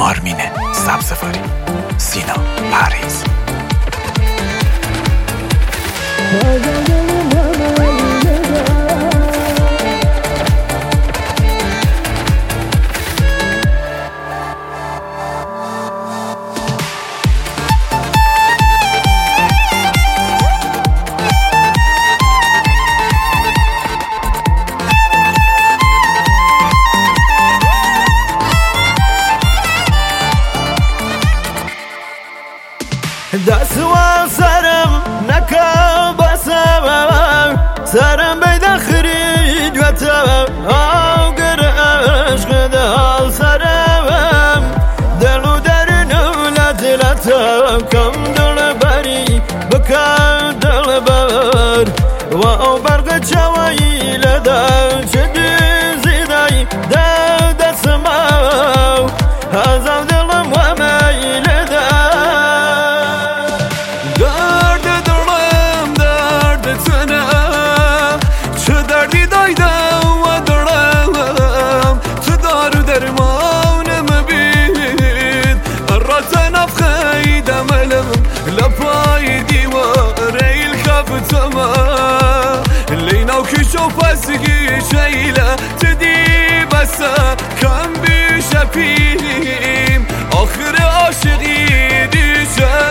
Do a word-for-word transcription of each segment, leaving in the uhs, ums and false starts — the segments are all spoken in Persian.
آرمین سبزواری، سینا پریز. دست و سرم نکا بسم سرم بیده خرید و تم آگر عشق دل سرم دل و درنو لطلتم کم دل بری بکن دل بر و او برگ چوایی لدن چه دیزیدای دل دستم هزم دلم و میل شوف اسقي شيله تدي بس كان بشفيم اخر عاشقي دي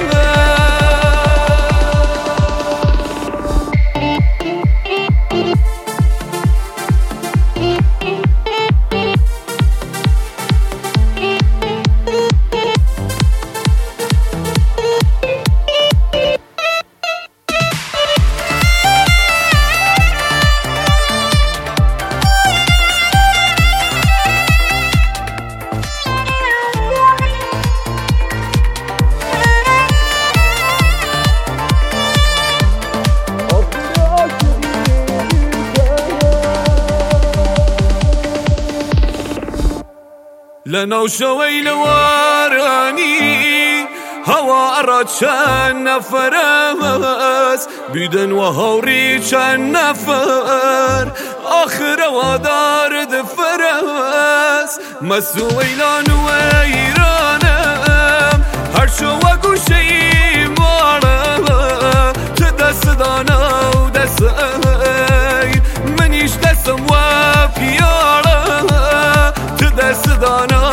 لناو شوي لواراني هوا أراد شان نفرس بيدن وهوري شان نفر آخر ودار دفرس مسوي لان ويرانم هر شو وقو شي مارا تدس دانا ودسي منيش دسم وفيارا تدس دانا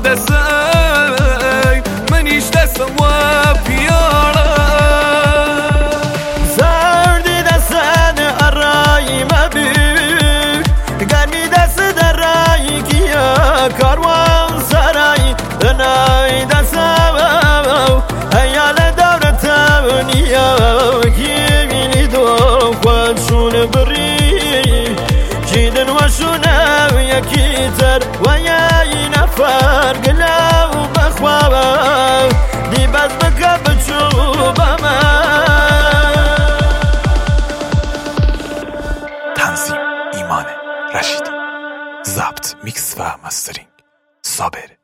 کاروان سرای نای دستم هیال دورتم نیا کی بینی دو خودشون بری چیدن وشونم یکی تر و یه نفر گلو بخوابم دی بز بکر بچوبم. تنظیم ایمان رشیدی، ضبط میکس و مسترینگ صابر